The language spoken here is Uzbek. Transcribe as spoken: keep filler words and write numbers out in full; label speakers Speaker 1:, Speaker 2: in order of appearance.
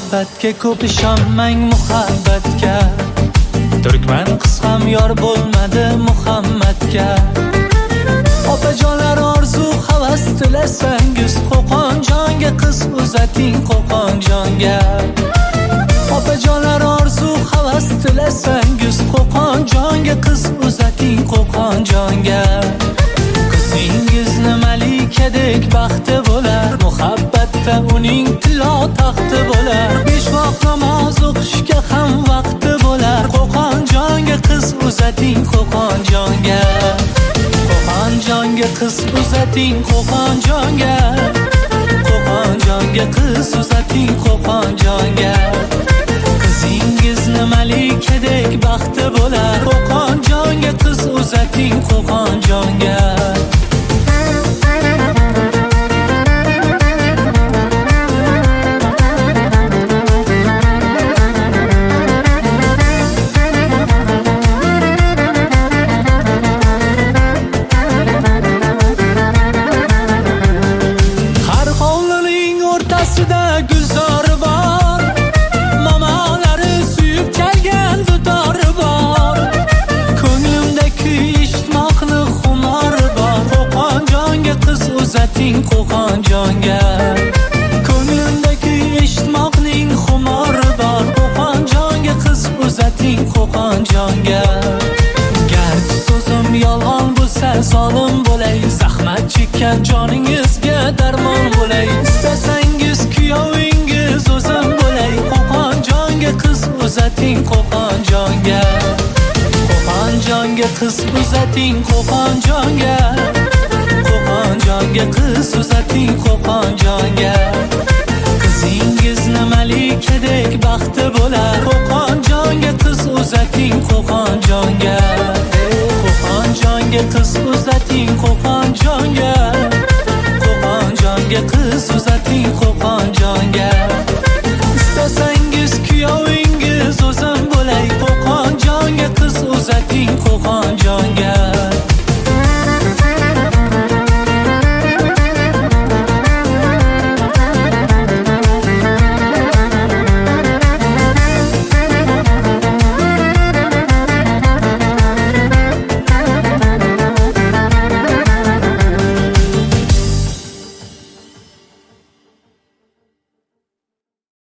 Speaker 1: muhabbatga ko'p ishonmang muhabbatga. Turkman qiz ham yor bo'lmadi Muhammadga. Opajonlar orzu havas tilasangiz Qo'qonjonga qiz uzating Qo'qonjonga. Opajonlar orzu havas tilasangiz Qo'qonjonga qiz uzating Qo'qonjonga. Qizingizni malikadek baxti bo'lar, muhabbatda uning tilo taxti bo'lar. Besh vaqt namoz o'qishga ham vaqti bo'lar. Qo'qonjonga qiz uzating Qo'qonjonga. Qo'qonjonga qiz uzating Qo'qonjonga. Qo'qonjonga qiz uzating Qo'qonjonga. Qizingizni malikadek baxti bo'lar. Qo'qonjonga qiz uzating Qo'qonjonga. Gulzor bor, mamalari suyib kelgan dudori bor. Ko'nglimda kuy eshitmoqni xumor bor. Qo'qonjonga qiz uzating Qo'qonjonga. Ko'nglimda kuy eshitmoqning xumori bor. Qo'qonjonga qiz uzating Qo'qonjonga. Garchi so'zim yolg'on bo'lsa zolim bo'lay, zahmat chekkan joningizga darmon bo'lay. Istasangiz kuyovingiz o'zim bo'lay. Qo'qonjonga qiz uzating Qo'qonjonga. Qo'qonjonga qiz uzating Qo'qonjonga. Qo'qonjonga qiz uzating Qo'qonjonga. Qizingizni malikadek baxti bo'lar. Qo'qonjonga qiz uzating Qo'qonjonga. Qo'qonjonga qiz uzating Qo'qonjonga. Qo'qonjonga qiz uzating Qo'qonjonga. Istasangiz kuyovingiz o'zim bo'lay. Qo'qonjonga qiz uzating Qo'qonjonga.